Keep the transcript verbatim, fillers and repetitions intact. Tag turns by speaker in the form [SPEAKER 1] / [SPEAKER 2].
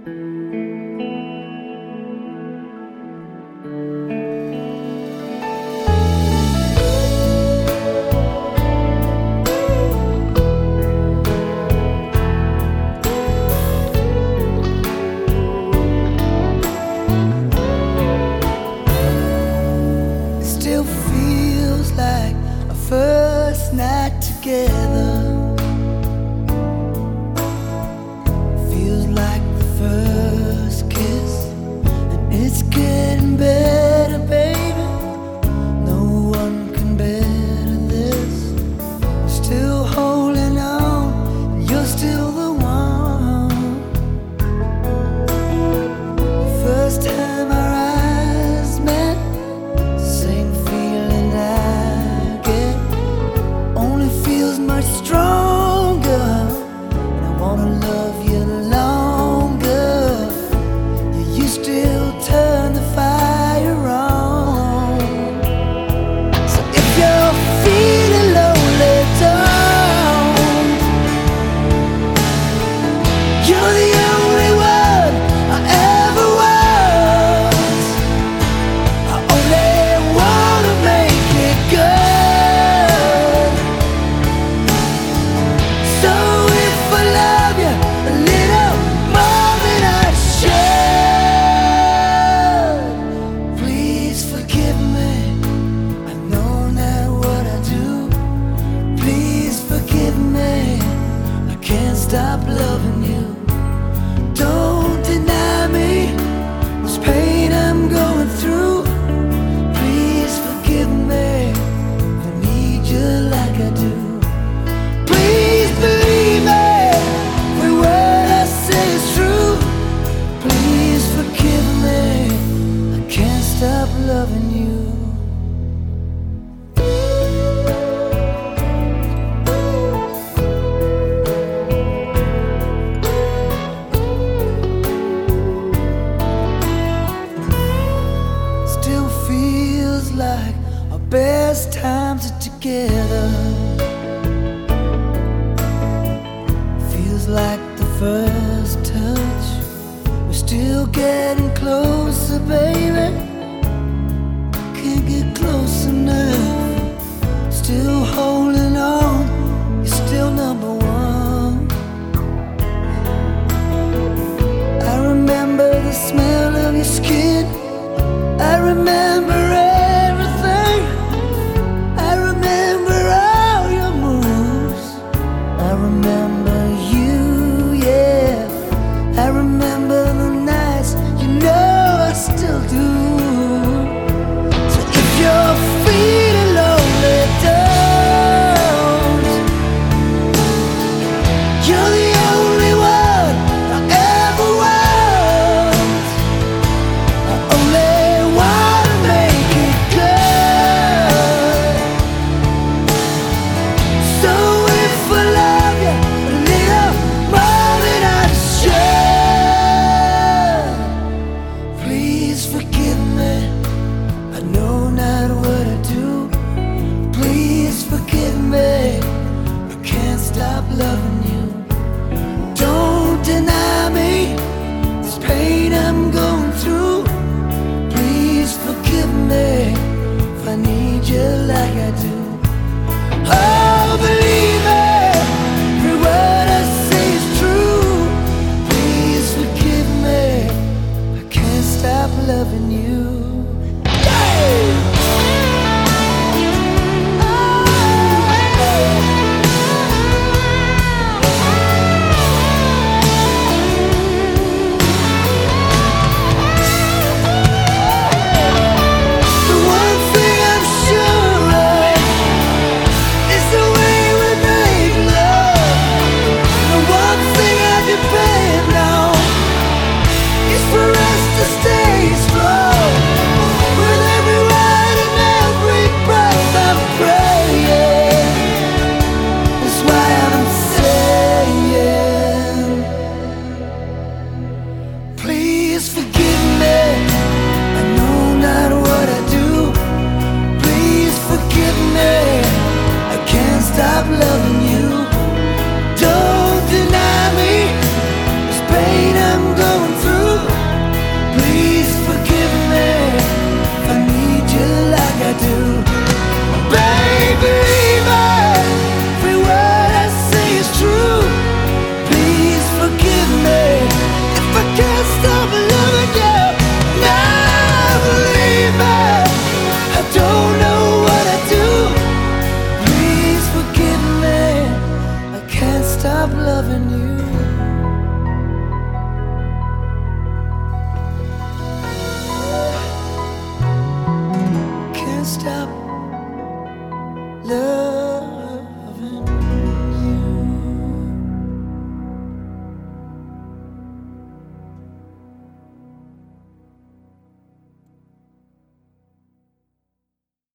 [SPEAKER 1] First night together feels like the first kiss, and it's getting better, baby. No one can better this. I'm still holding on, and you're still the one. First time our eyes met, same feeling I get. Only feels much stronger, and I wanna love you longer. Yeah, you still turn the fire on. So if you're feeling lonely, don't. You're the only one I ever was. I only wanna make it good. So if I love you a little more than I should, please forgive me. I know not what I do. Please forgive me. I can't stop loving you. Don't deny me this pain I'm going through. Please forgive me. I need you like I do. Please believe me, every word I say is true. Please forgive me, I can't stop loving you. Still feels like our best times are together. Feels like the first touch. We're still getting closer, baby. Can't get close enough. Still holding on. You're still number one. I remember the smell of your skin. I remember everything. I remember all your moves. I remember you, yeah. I remember the nights, you know I still do. So if you're feeling lonely, don't. You're the only one I ever was. I only wanna make it good. So if I love you a little more than I should, please forgive me. I know not what I do. Please forgive me. I can't stop loving you. Don't deny me this pain I'm going through. Please forgive me if I need you like I do. Oh, believe me, every word I say is true. Please forgive me, I can't stop loving you. Yeah! The one thing I'm sure of love.